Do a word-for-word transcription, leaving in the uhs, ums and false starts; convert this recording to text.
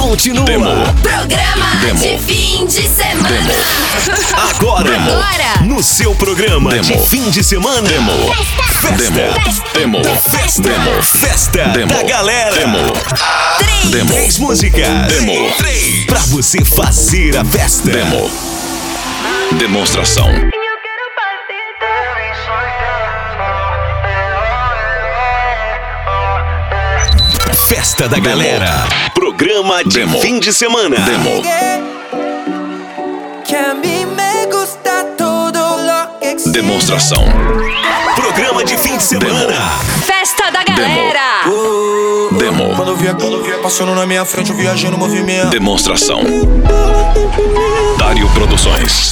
continua. Demo. Programa Demo. de fim de semana. Demo. Agora, Agora. no seu programa Demo. de fim de semana. Demo. Festa. Demo. Demo. Festa. Demo. Festa Demo. da galera. Demo. Três. Demo. Três músicas. Demo. Três. Pra você fazer a festa. Demo. Demonstração. Festa da galera. Programa de Demo. fim de semana. Demo. Que a mí me gusta todo lo que existe. Demonstração. Programa de fim de semana. Festa da galera. Demo. Quando eu via, quando eu via passando na minha frente, eu viajei no movimento. Demonstração. Dário Produções.